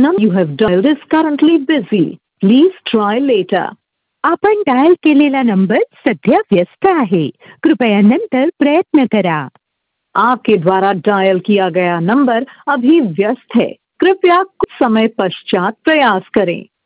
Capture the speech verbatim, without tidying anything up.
number you have dialed is currently busy. Please try later. आपण dial केलेला number सध्या व्यस्त आहे, कृपया नंतर प्रयत्न करा. आपके द्वारा डायल किया गया नंबर अभी व्यस्त है, कृपया कुछ समय पश्चात प्रयास करें.